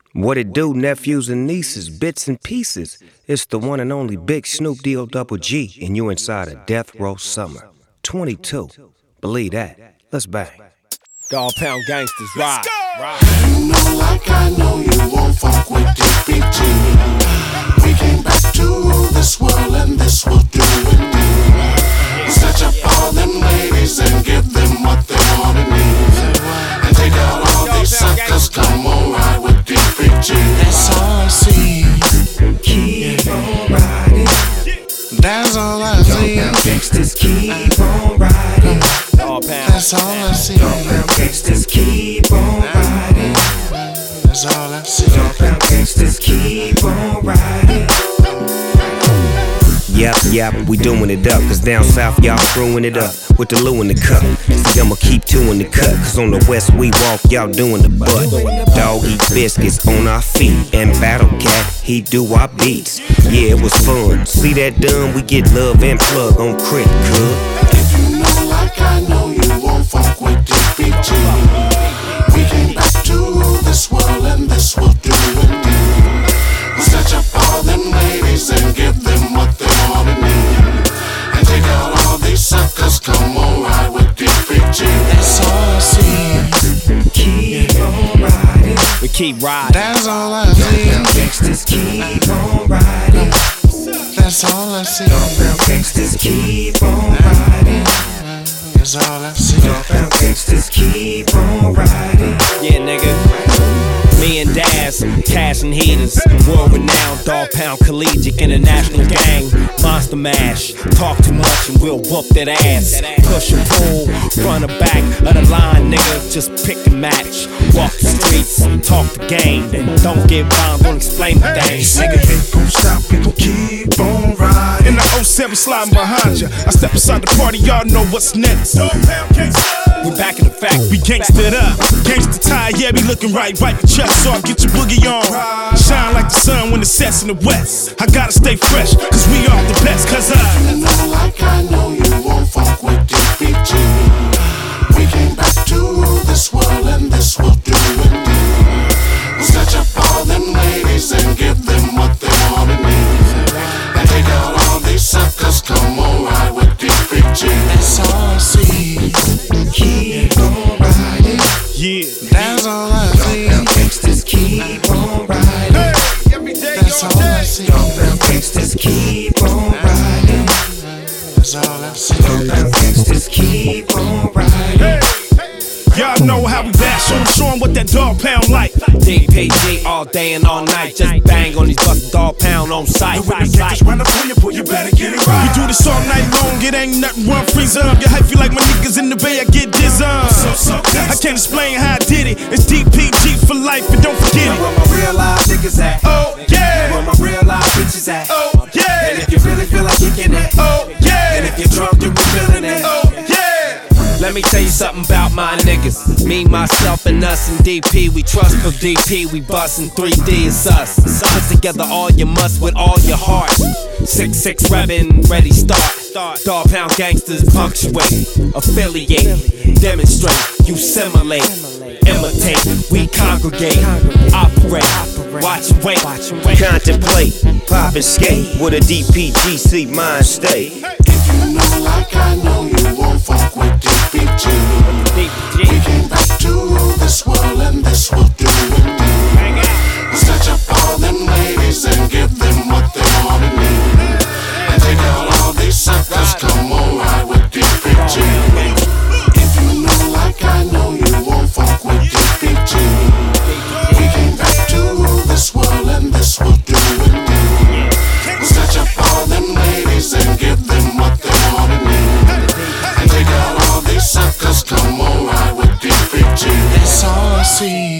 What it do, nephews and nieces, bits and pieces? It's the one and only Big Snoop D-O-double G, and you inside a Death Row Summer 22. Believe that. Let's bang. Dog Pound Gangsters, ride. You know like I know you won't fuck with DPG. We came back to this world and this will do it do. We'll set up all them ladies and give them what they want and need. And take out all these suckers, come on ride with DPG. That's all I see. Keep on riding. That's all I see. Dog Pound Gangsters, keep on riding. That's all I see. Dog Pound Gangsters, keep on riding. That's all I see. Dog Pound Gangsters, keep on riding. Yep, we doing it up, cause down south y'all screwing it up with the Lou in the cup. See, I'ma keep two in the cut, cause on the west we walk, y'all doing the butt. Dog eat biscuits on our feet, and Battle Cat, he do our beats. Yeah, it was fun. See that done, we get love and plug on Crit Good. If you know like I know you won't fuck with DPG. We came back to this world and this will do it do. We'll set up all them ladies and give them what they want and need. And take out all these suckers, come on ride with DPG. That's all I see. Keep on riding. We keep riding. That's all I see. Dog Pound Gangsters, keep on riding. That's all I see. Dog Pound Gangsters, keep on riding. That's all I see. Dog Pound Gangsters, keep on riding. Yeah, nigga. Me and Daz, Cash and Heaters, world renowned Dog Pound Collegiate International Gang, Monster Mash. Talk too much and we'll whoop that ass. Push and pull, front or back of the line, nigga. Just pick a match. Walk the streets, talk the game, then don't get bombed, don't explain the things. Nigga ain't gon' stop, we gon' keep on riding. In the 07 sliding behind ya, I step inside the party, y'all know what's next. We back in the fact, We gangstered up, gangsta tie, yeah, we looking right the chest, so I get your boogie on. Shine like the sun when it sets in the west. I gotta stay fresh, cause we are the best, cause You know like I know you won't fuck with DPG. We came back to this world and this will do it do. We'll set up all them ladies and give them what they want and need. And take out all these suckers, come on ride with DPG. That's all I see. Keep on riding. yeah. That's all I see. Dog Pound Gangsters, keep on riding. That's all I see. Dog Pound Gangsters, keep on riding. That's all I see. Dog Pound Gangsters, keep on riding. Y'all know how we bash on, show 'em what that Dog Pound like. DPG all day and all night. Just bang on these busted Dog Pound on sight. When they get this run up on you, boy, you better get it right. We do this all night long, it ain't nothing one freeze up. Your hype feel like my niggas in the Bay, I get this I can't explain how I did it. It's DPG for life, and don't forget it. Where my real live niggas at? Oh yeah. Where my real live bitches at? Oh yeah. And if you really feel like kicking it, Oh yeah. and if you're drunk, you be feeling it. Oh yeah. Let me tell you something about my niggas. Me, myself, and us and DP. We trust cause DP, we bustin' 3D is us. Put together all your must with all your heart. 6-6 revvin', ready start. Dog Pound Gangsters punctuate, affiliate, demonstrate, you simulate, imitate, we congregate, operate, watch and wait, Contemplate, pop and skate with a DPGC mind state. You know like I know you won't fuck with DPG. We came back to this world and this will do it do. We'll set up all them ladies and give them what they want and need. And take out all these suckers, come on ride with DPG. If you know like I know you won't fuck with DPG. We came back to this world and this will do it do. We'll set up all them ladies and give them what they want and need. And take out all these suckers, come on ride with DPG. That's all I see.